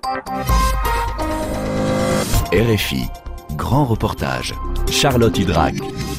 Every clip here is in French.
RFI, grand reportage. Charlotte Hydrac.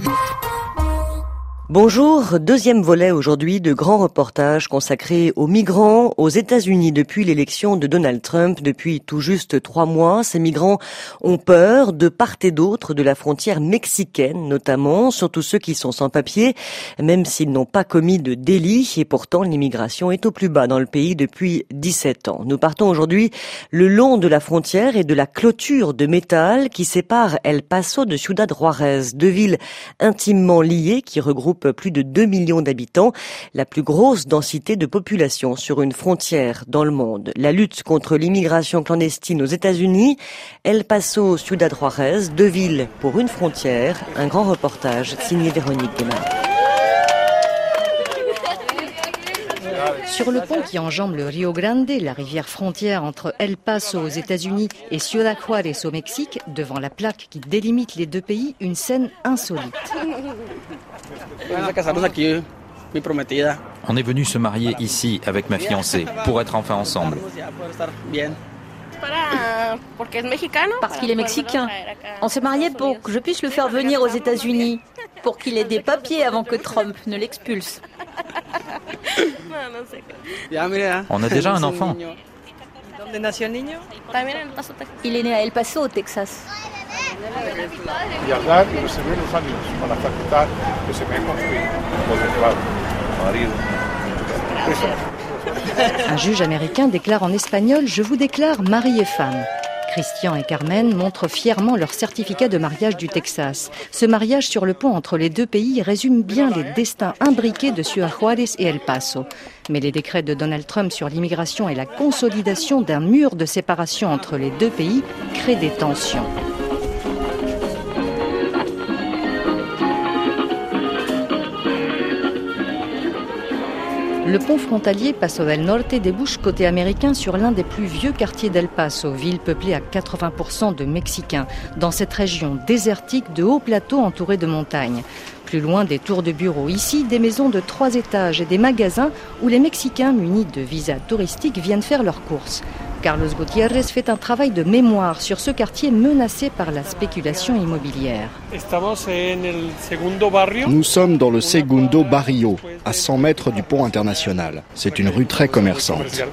Bonjour, deuxième volet aujourd'hui de grand reportage consacré aux migrants aux États-Unis depuis l'élection de Donald Trump. Depuis tout juste 3 mois, ces migrants ont peur de part et d'autre de la frontière mexicaine, notamment, surtout ceux qui sont sans papier, même s'ils n'ont pas commis de délit. Et pourtant, l'immigration est au plus bas dans le pays depuis 17 ans. Nous partons aujourd'hui le long de la frontière et de la clôture de métal qui sépare El Paso de Ciudad Juárez, deux villes intimement liées qui regroupent plus de 2 millions d'habitants, la plus grosse densité de population sur une frontière dans le monde. La lutte contre l'immigration clandestine aux États-Unis, El Paso, Ciudad Juárez, deux villes pour une frontière. Un grand reportage signé Véronique Guémard. Sur le pont qui enjambe le Rio Grande, la rivière frontière entre El Paso aux États-Unis et Ciudad Juárez au Mexique, devant la plaque qui délimite les deux pays, une scène insolite. On est venu se marier ici avec ma fiancée pour être enfin ensemble. Parce qu'il est mexicain. On s'est marié pour que je puisse le faire venir aux États-Unis, pour qu'il ait des papiers avant que Trump ne l'expulse. On a déjà un enfant. Il est né à El Paso, au Texas. Un juge américain déclare en espagnol « Je vous déclare mari et femme ». Christian et Carmen montrent fièrement leur certificat de mariage du Texas. Ce mariage sur le pont entre les deux pays résume bien les destins imbriqués de Ciudad Juárez et El Paso. Mais les décrets de Donald Trump sur l'immigration et la consolidation d'un mur de séparation entre les deux pays créent des tensions. Le pont frontalier Paso del Norte débouche côté américain sur l'un des plus vieux quartiers d'El Paso, ville peuplée à 80% de Mexicains, dans cette région désertique de hauts plateaux entourés de montagnes. Plus loin des tours de bureaux, ici des maisons de 3 étages et des magasins où les Mexicains munis de visas touristiques viennent faire leurs courses. Carlos Gutiérrez fait un travail de mémoire sur ce quartier menacé par la spéculation immobilière. Nous sommes dans le Segundo Barrio, à 100 mètres du pont international. C'est une rue très commerçante.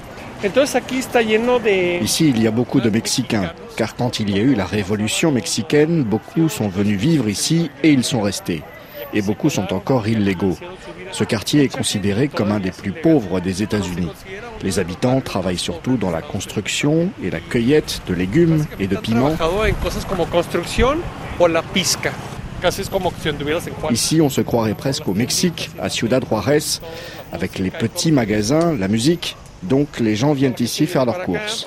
Ici, il y a beaucoup de Mexicains, car quand il y a eu la révolution mexicaine, beaucoup sont venus vivre ici et ils sont restés. Et beaucoup sont encore illégaux. Ce quartier est considéré comme un des plus pauvres des États-Unis. Les habitants travaillent surtout dans la construction et la cueillette de légumes et de piments. Ici, on se croirait presque au Mexique, à Ciudad Juárez, avec les petits magasins, la musique. Donc les gens viennent ici faire leurs courses.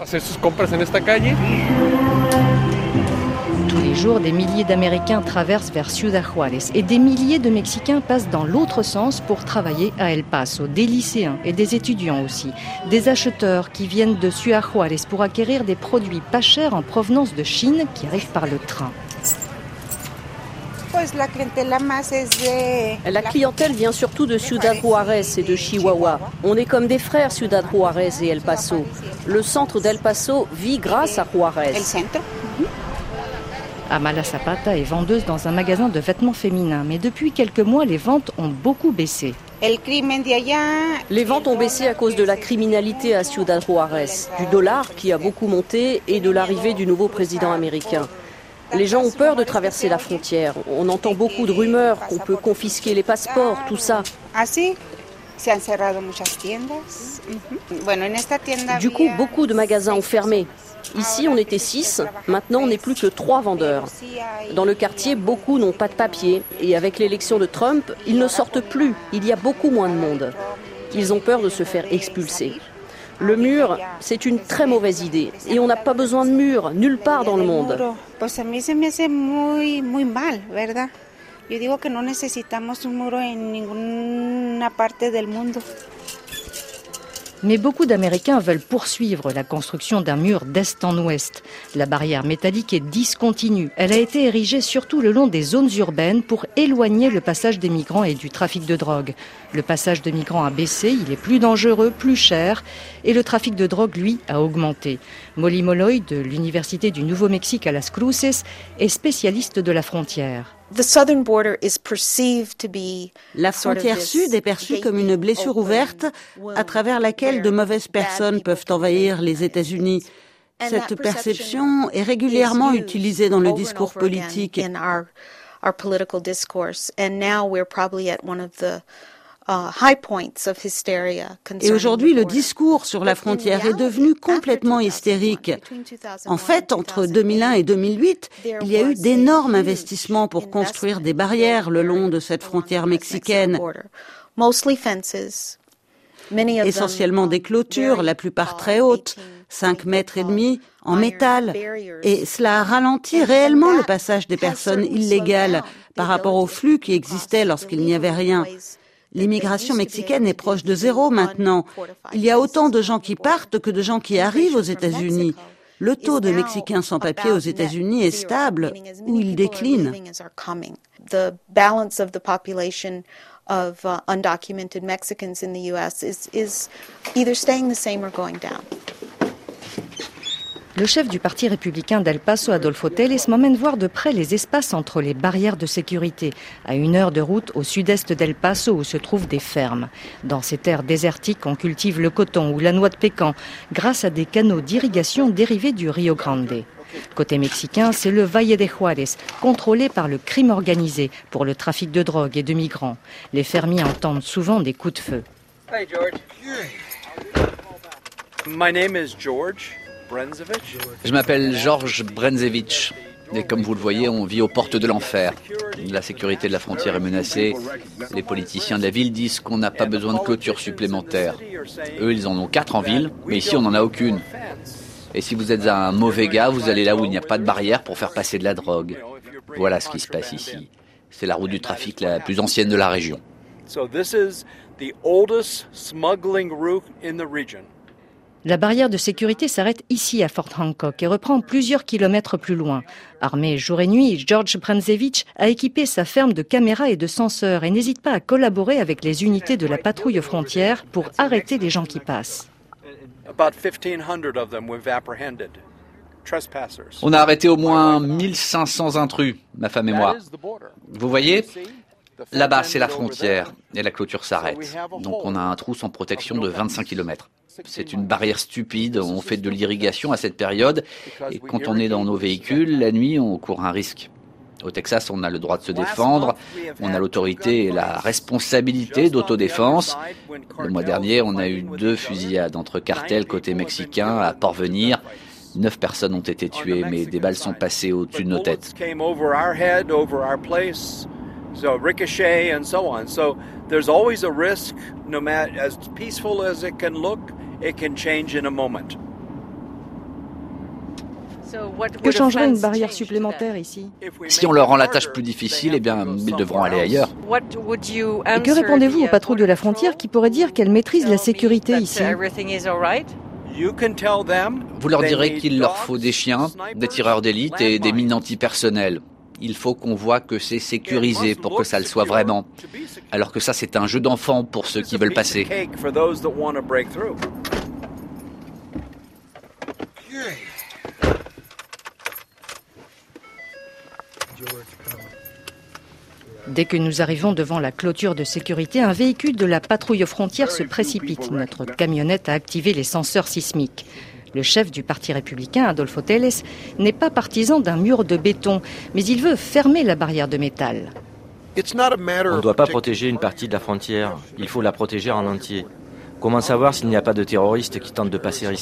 Tous les jours, des milliers d'Américains traversent vers Ciudad Juárez et des milliers de Mexicains passent dans l'autre sens pour travailler à El Paso. Des lycéens et des étudiants aussi. Des acheteurs qui viennent de Ciudad Juárez pour acquérir des produits pas chers en provenance de Chine qui arrivent par le train. La clientèle vient surtout de Ciudad Juárez et de Chihuahua. On est comme des frères, Ciudad Juárez et El Paso. Le centre d'El Paso vit grâce à Juárez. Amala Zapata est vendeuse dans un magasin de vêtements féminins. Mais depuis quelques mois, les ventes ont beaucoup baissé. Les ventes ont baissé à cause de la criminalité à Ciudad Juárez, du dollar qui a beaucoup monté et de l'arrivée du nouveau président américain. Les gens ont peur de traverser la frontière. On entend beaucoup de rumeurs qu'on peut confisquer les passeports, tout ça. Du coup, beaucoup de magasins ont fermé. Ici, on était 6, maintenant on n'est plus que 3 vendeurs. Dans le quartier, beaucoup n'ont pas de papier. Et avec l'élection de Trump, ils ne sortent plus. Il y a beaucoup moins de monde. Ils ont peur de se faire expulser. Le mur, c'est une très mauvaise idée. Et on n'a pas besoin de mur, nulle part dans le monde. Yo digo que no necesitamos un muro en ninguna parte del mundo. Mais beaucoup d'Américains veulent poursuivre la construction d'un mur d'est en ouest. La barrière métallique est discontinue. Elle a été érigée surtout le long des zones urbaines pour éloigner le passage des migrants et du trafic de drogue. Le passage de migrants a baissé, il est plus dangereux, plus cher, et le trafic de drogue, lui, a augmenté. Molly Molloy, de l'Université du Nouveau-Mexique à Las Cruces, est spécialiste de la frontière. La frontière sud est perçue comme une blessure ouverte à travers laquelle de mauvaises personnes peuvent envahir les États-Unis. Cette perception est régulièrement utilisée dans le discours politique. Et aujourd'hui, le discours sur la frontière est devenu complètement hystérique. En fait, entre 2001 et 2008, il y a eu d'énormes investissements pour construire des barrières le long de cette frontière mexicaine. Essentiellement des clôtures, la plupart très hautes, 5 mètres et demi, en métal. Et cela a ralenti réellement le passage des personnes illégales par rapport au flux qui existait lorsqu'il n'y avait rien. L'immigration mexicaine est proche de zéro maintenant. Il y a autant de gens qui partent que de gens qui arrivent aux États-Unis. Le taux de Mexicains sans papier aux États-Unis est stable ou il décline. The balance of the population of undocumented Mexicans in the US is either staying the same or going down. Le chef du parti républicain d'El Paso, Adolfo Telles, m'emmène voir de près les espaces entre les barrières de sécurité, à 1 heure de route au sud-est d'El Paso où se trouvent des fermes. Dans ces terres désertiques, on cultive le coton ou la noix de pécan grâce à des canaux d'irrigation dérivés du Rio Grande. Côté mexicain, c'est le Valle de Juárez, contrôlé par le crime organisé pour le trafic de drogue et de migrants. Les fermiers entendent souvent des coups de feu. Hey George. My name is George. Je m'appelle Georges Brenzevich et comme vous le voyez, on vit aux portes de l'enfer. La sécurité de la frontière est menacée. Les politiciens de la ville disent qu'on n'a pas besoin de clôture supplémentaire. Eux, ils en ont 4 en ville, mais ici, on n'en a aucune. Et si vous êtes un mauvais gars, vous allez là où il n'y a pas de barrière pour faire passer de la drogue. Voilà ce qui se passe ici. C'est la route du trafic la plus ancienne de la région. La barrière de sécurité s'arrête ici à Fort Hancock et reprend plusieurs kilomètres plus loin. Armé jour et nuit, George Brenzevich a équipé sa ferme de caméras et de senseurs et n'hésite pas à collaborer avec les unités de la patrouille aux frontières pour arrêter les gens qui passent. On a arrêté au moins 1500 intrus, ma femme et moi. Vous voyez ? Là-bas, c'est la frontière et la clôture s'arrête. Donc on a un trou sans protection de 25 km. C'est une barrière stupide, on fait de l'irrigation à cette période et quand on est dans nos véhicules, la nuit, on court un risque. Au Texas, on a le droit de se défendre, on a l'autorité et la responsabilité d'autodéfense. Le mois dernier, on a eu 2 fusillades entre cartels côté mexicain à Porvenir. 9 personnes ont été tuées, mais des balles sont passées au-dessus de nos têtes. So ricochet and so on. So there's always a risk, no matter as peaceful as it can look, it can change in a moment. Que changerait une barrière supplémentaire ici ? Si on leur rend la tâche plus difficile, eh bien, ils devront aller ailleurs. Et que répondez-vous aux patrouilles de la frontière qui pourraient dire qu'elles maîtrisent la sécurité ici ? Vous leur direz qu'il leur faut des chiens, des tireurs d'élite et des mines antipersonnelles. Il faut qu'on voit que c'est sécurisé pour que ça le soit vraiment. Alors que ça, c'est un jeu d'enfant pour ceux qui veulent passer. Dès que nous arrivons devant la clôture de sécurité, un véhicule de la patrouille aux frontières se précipite. Notre camionnette a activé les senseurs sismiques. Le chef du parti républicain, Adolfo Telles, n'est pas partisan d'un mur de béton, mais il veut fermer la barrière de métal. On ne doit pas protéger une partie de la frontière, il faut la protéger en entier. Comment savoir s'il n'y a pas de terroristes qui tentent de passer ici ?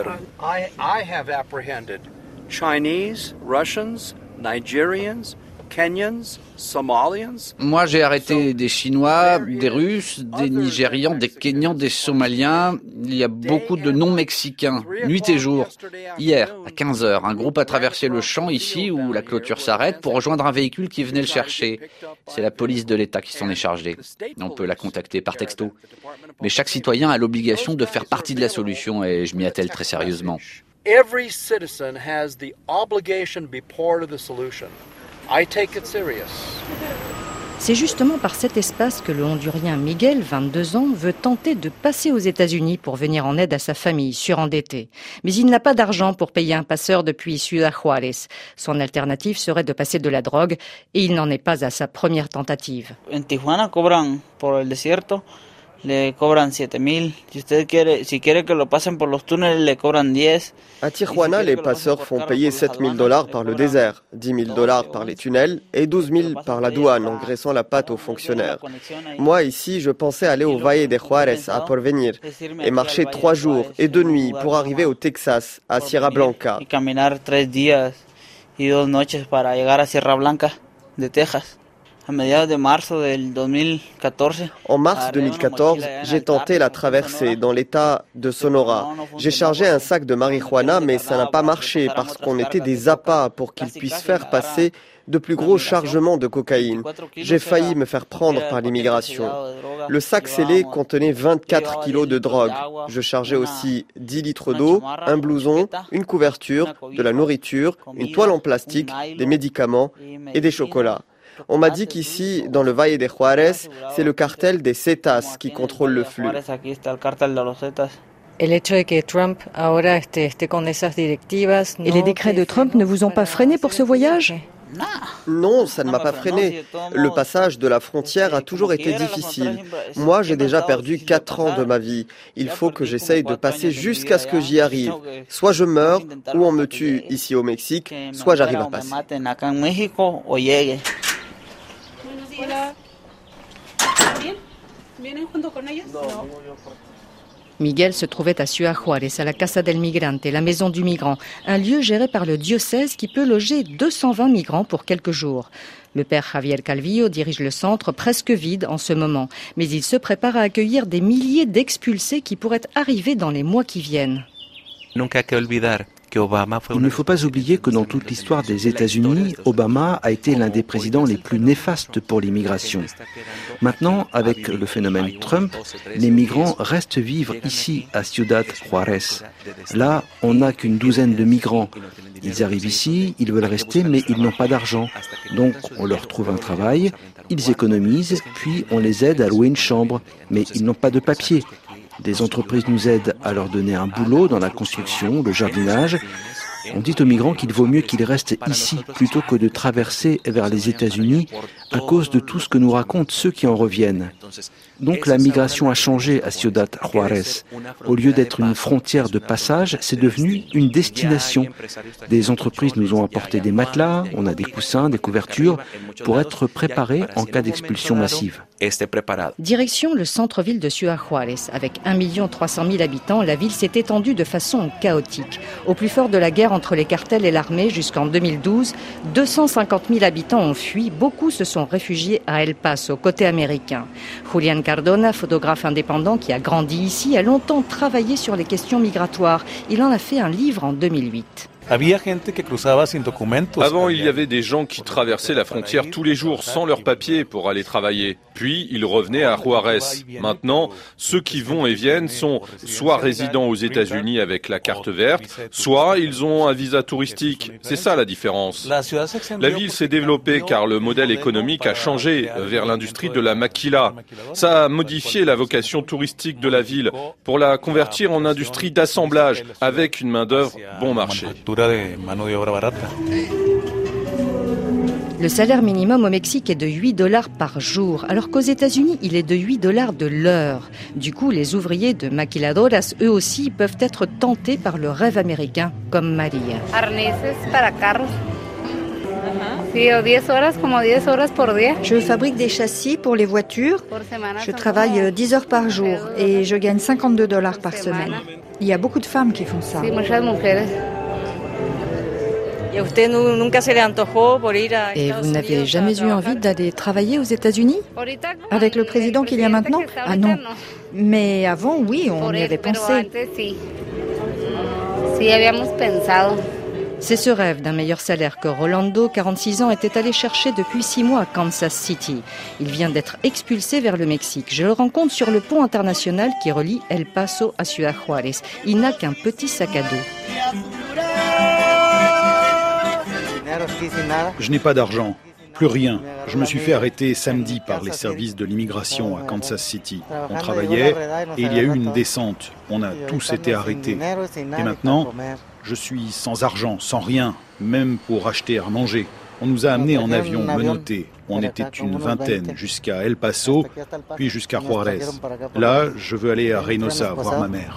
I have apprehended Chinese, Russians, Nigerians, Moi, j'ai arrêté des Chinois, des Russes, des Nigérians, des Kenyans, des Somaliens. Il y a beaucoup de non-mexicains, nuit et jour. Hier, à 15h, un groupe a traversé le champ ici où la clôture s'arrête pour rejoindre un véhicule qui venait le chercher. C'est la police de l'État qui s'en est chargée. On peut la contacter par texto. Mais chaque citoyen a l'obligation de faire partie de la solution et je m'y attelle très sérieusement. Every citizen has the obligation to be part of the solution. I take it serious. C'est justement par cet espace que le Hondurien Miguel, 22 ans, veut tenter de passer aux États-Unis pour venir en aide à sa famille surendettée. Mais il n'a pas d'argent pour payer un passeur depuis Ciudad Juárez. Son alternative serait de passer de la drogue et il n'en est pas à sa première tentative. En Tijuana cobran por el desierto. Le cobran 7,000. Si quiere que lo pasen por los túneles, le cobran 10. À Tijuana, les passeurs font payer $7,000 par le désert, $10,000 par les tunnels et $12,000 par la douane en graissant la patte aux fonctionnaires. Moi, ici, je pensais aller au Valle de Juárez, à Porvenir, et marcher 3 jours et 2 nuits pour arriver au Texas, à Sierra Blanca. Y caminar 3 días y 2 noches para llegar a Sierra Blanca de Texas. En mars 2014, j'ai tenté la traversée dans l'état de Sonora. J'ai chargé un sac de marijuana, mais ça n'a pas marché parce qu'on était des appâts pour qu'ils puissent faire passer de plus gros chargements de cocaïne. J'ai failli me faire prendre par l'immigration. Le sac scellé contenait 24 kilos de drogue. Je chargeais aussi 10 litres d'eau, un blouson, une couverture, de la nourriture, une toile en plastique, des médicaments et des chocolats. On m'a dit qu'ici, dans le Valle de Juárez, c'est le cartel des Zetas qui contrôle le flux. Et les décrets de Trump ne vous ont pas freiné pour ce voyage ? Non, ça ne m'a pas freiné. Le passage de la frontière a toujours été difficile. Moi, j'ai déjà perdu 4 ans de ma vie. Il faut que j'essaye de passer jusqu'à ce que j'y arrive. Soit je meurs, ou on me tue ici au Mexique, soit j'arrive à passer. Miguel se trouvait à Ciudad Juárez, à la Casa del Migrante, la maison du migrant, un lieu géré par le diocèse qui peut loger 220 migrants pour quelques jours. Le père Javier Calvillo dirige le centre presque vide en ce moment, mais il se prépare à accueillir des milliers d'expulsés qui pourraient arriver dans les mois qui viennent. Il ne faut pas oublier que dans toute l'histoire des États-Unis, Obama a été l'un des présidents les plus néfastes pour l'immigration. Maintenant, avec le phénomène Trump, les migrants restent vivre ici, à Ciudad Juárez. Là, on n'a qu'une douzaine de migrants. Ils arrivent ici, ils veulent rester, mais ils n'ont pas d'argent. Donc, on leur trouve un travail, ils économisent, puis on les aide à louer une chambre. Mais ils n'ont pas de papier. Des entreprises nous aident à leur donner un boulot dans la construction, le jardinage. On dit aux migrants qu'il vaut mieux qu'ils restent ici plutôt que de traverser vers les États-Unis à cause de tout ce que nous racontent ceux qui en reviennent. Donc la migration a changé à Ciudad Juárez. Au lieu d'être une frontière de passage, c'est devenu une destination. Des entreprises nous ont apporté des matelas, on a des coussins, des couvertures, pour être préparés en cas d'expulsion massive. Direction le centre-ville de Ciudad Juárez. Avec 1 300 000 habitants, la ville s'est étendue de façon chaotique. Au plus fort de la guerre entre les cartels et l'armée jusqu'en 2012, 250 000 habitants ont fui. Beaucoup se sont réfugiés à El Paso, côté américain. Julián Cardona, photographe indépendant qui a grandi ici, a longtemps travaillé sur les questions migratoires. Il en a fait un livre en 2008. Avant, il y avait des gens qui traversaient la frontière tous les jours sans leurs papiers pour aller travailler. Puis, ils revenaient à Juárez. Maintenant, ceux qui vont et viennent sont soit résidents aux États-Unis avec la carte verte, soit ils ont un visa touristique. C'est ça la différence. La ville s'est développée car le modèle économique a changé vers l'industrie de la maquila. Ça a modifié la vocation touristique de la ville pour la convertir en industrie d'assemblage avec une main-d'œuvre bon marché. Le salaire minimum au Mexique est de $8 par jour, alors qu'aux États-Unis, il est de $8 de l'heure. Du coup, les ouvriers de maquiladoras, eux aussi, peuvent être tentés par le rêve américain, comme Maria. Je fabrique des châssis pour les voitures. Je travaille 10 heures par jour et je gagne $52 par semaine. Il y a beaucoup de femmes qui font ça. Et vous n'avez jamais eu envie d'aller travailler aux États-Unis? Avec le président qu'il y a maintenant? Ah non. Mais avant, oui, on y avait pensé. C'est ce rêve d'un meilleur salaire que Rolando, 46 ans, était allé chercher depuis 6 mois à Kansas City. Il vient d'être expulsé vers le Mexique. Je le rencontre sur le pont international qui relie El Paso à Ciudad Juárez. Il n'a qu'un petit sac à dos. Je n'ai pas d'argent, plus rien. Je me suis fait arrêter samedi par les services de l'immigration à Kansas City. On travaillait et il y a eu une descente. On a tous été arrêtés. Et maintenant, je suis sans argent, sans rien, même pour acheter à manger. On nous a amenés en avion menotté. On était une vingtaine jusqu'à El Paso, puis jusqu'à Juárez. Là, je veux aller à Reynosa voir ma mère.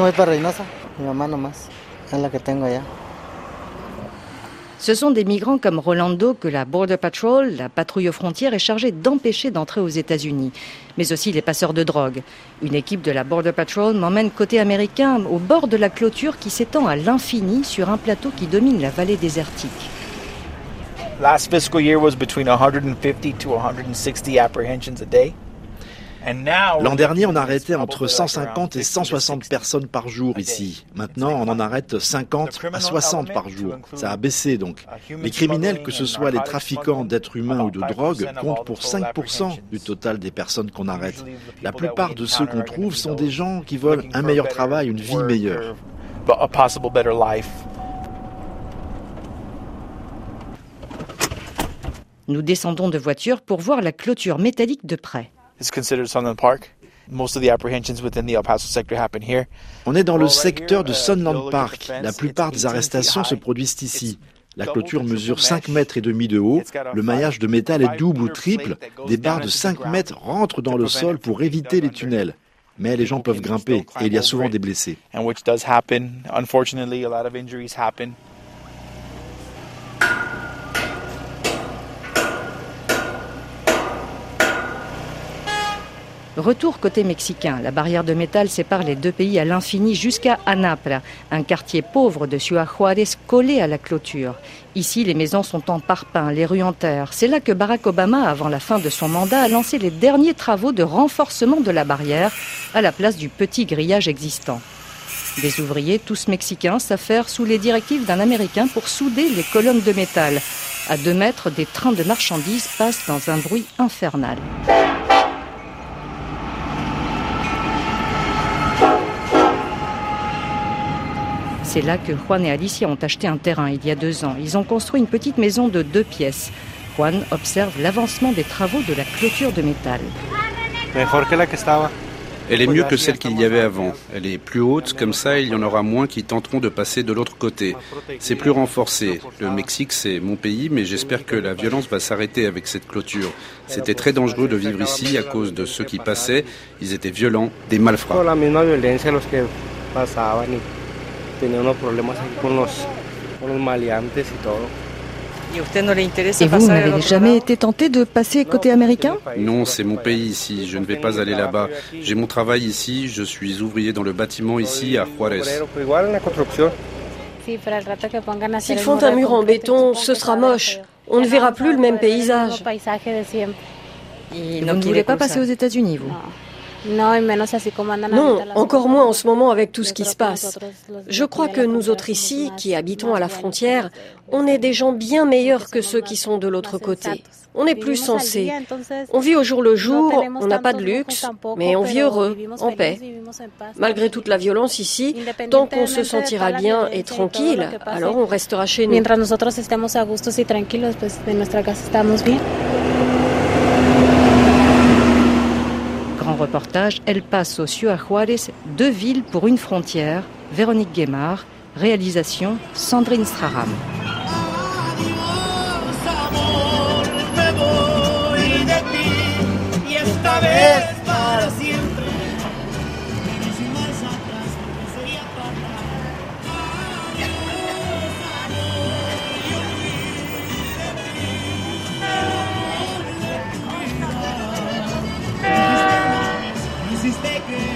Ce sont des migrants comme Rolando que la Border Patrol, la patrouille aux frontières, est chargée d'empêcher d'entrer aux États-Unis. Mais aussi les passeurs de drogue. Une équipe de la Border Patrol m'emmène côté américain, au bord de la clôture qui s'étend à l'infini sur un plateau qui domine la vallée désertique. Last fiscal year was between 150 to 160 apprehensions a day. L'an dernier, on arrêtait entre 150 et 160 personnes par jour ici. Maintenant, on en arrête 50 à 60 par jour. Ça a baissé donc. Les criminels, que ce soit les trafiquants d'êtres humains ou de drogue, comptent pour 5% du total des personnes qu'on arrête. La plupart de ceux qu'on trouve sont des gens qui veulent un meilleur travail, une vie meilleure. Nous descendons de voiture pour voir la clôture métallique de près. On est dans le secteur de Sunland Park. La plupart des arrestations se produisent ici. La clôture mesure 5,5 mètres de haut. Le maillage de métal est double ou triple. Des barres de 5 mètres rentrent dans le sol pour éviter les tunnels. Mais les gens peuvent grimper et il y a souvent des blessés. Retour côté mexicain. La barrière de métal sépare les deux pays à l'infini jusqu'à Anapra, un quartier pauvre de Ciudad Juárez collé à la clôture. Ici, les maisons sont en parpaing, les rues en terre. C'est là que Barack Obama, avant la fin de son mandat, a lancé les derniers travaux de renforcement de la barrière à la place du petit grillage existant. Des ouvriers, tous mexicains, s'affairent sous les directives d'un Américain pour souder les colonnes de métal. À 2 mètres, des trains de marchandises passent dans un bruit infernal. C'est là que Juan et Alicia ont acheté un terrain il y a 2 ans. Ils ont construit une petite maison de 2 pièces. Juan observe l'avancement des travaux de la clôture de métal. Elle est mieux que celle qu'il y avait avant. Elle est plus haute, comme ça il y en aura moins qui tenteront de passer de l'autre côté. C'est plus renforcé. Le Mexique, c'est mon pays, mais j'espère que la violence va s'arrêter avec cette clôture. C'était très dangereux de vivre ici à cause de ceux qui passaient. Ils étaient violents, des malfrats. Et vous n'avez jamais été tenté de passer côté américain? Non, c'est mon pays ici, je ne vais pas aller là-bas. J'ai mon travail ici, je suis ouvrier dans le bâtiment ici à Juárez. S'ils font un mur en béton, ce sera moche. On ne verra plus le même paysage. Vous ne voulez pas passer aux États-Unis, vous? Non, encore moins en ce moment avec tout ce qui se passe. Je crois que nous autres ici, qui habitons à la frontière, on est des gens bien meilleurs que ceux qui sont de l'autre côté. On est plus sensés. On vit au jour le jour, on n'a pas de luxe, mais on vit heureux, en paix. Malgré toute la violence ici, tant qu'on se sentira bien et tranquille, alors on restera chez nous. Grand reportage, El Paso, Ciudad Juárez, 2 villes pour une frontière. Véronique Guémard, réalisation Sandrine Straram. This is taken.